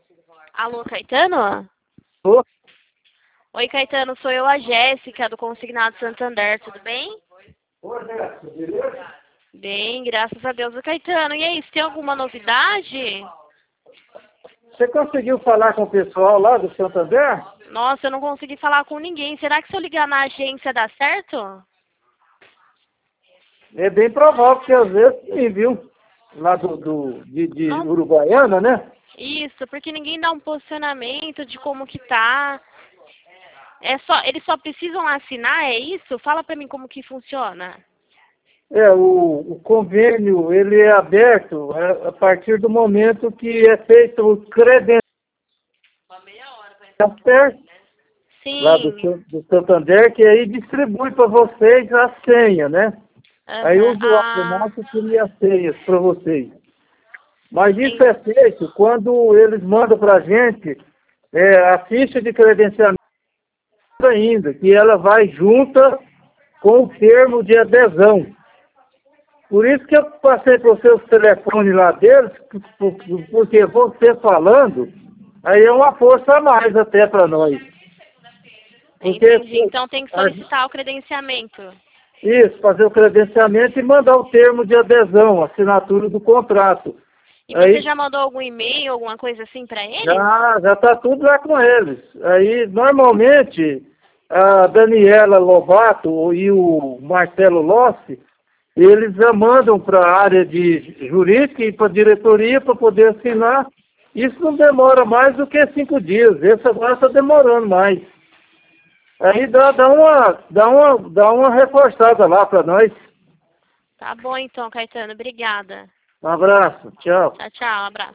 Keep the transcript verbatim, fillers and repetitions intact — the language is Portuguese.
Alô, Caetano? Ô, Oi, Caetano, sou eu, a Jéssica, do Consignado Santander, tudo bem? ô, Jéssica, beleza? Bem, graças a Deus. Ô, Caetano, e aí, você tem alguma novidade? Você conseguiu falar com o pessoal lá do Santander? Nossa, eu não consegui falar com ninguém. Será que se eu ligar na agência dá certo? É bem provável que às vezes sim, viu? Lá do, do, de, de Não, Uruguaiana, né? isso, porque ninguém dá um posicionamento de como que tá. É só, eles só precisam assinar, é isso? Fala pra mim como que funciona. É, o, o convênio, ele é aberto é, a partir do momento que é feito o credenciamento lá do, Sim. San- do Santander, que aí distribui para vocês a senha, né? Aí o Aham. usuário Ah, nosso cria as senhas para vocês. Mas isso sim. é feito quando eles mandam para a gente é, a ficha de credenciamento ainda, que ela vai junta com o termo de adesão. Por isso que eu passei para os seus telefones lá deles, por- porque você falando, aí é uma força a mais até para nós. Porque Entendi. Então tem que a- solicitar o credenciamento. isso, fazer o credenciamento e mandar o termo de adesão, a assinatura do contrato. E você Aí já mandou algum e-mail, alguma coisa assim pra eles? já já está tudo lá com eles. Aí normalmente a Daniela Lobato e o Marcelo Lossi, eles já mandam para a área de jurídica e para a diretoria para poder assinar. Isso não demora mais do que cinco dias. Esse agora está demorando mais. Aí dá, dá, uma, dá, uma, dá uma reforçada lá para nós. Tá bom então, Caetano. Obrigada. Um abraço. Tchau. Tchau, tchau. Abraço.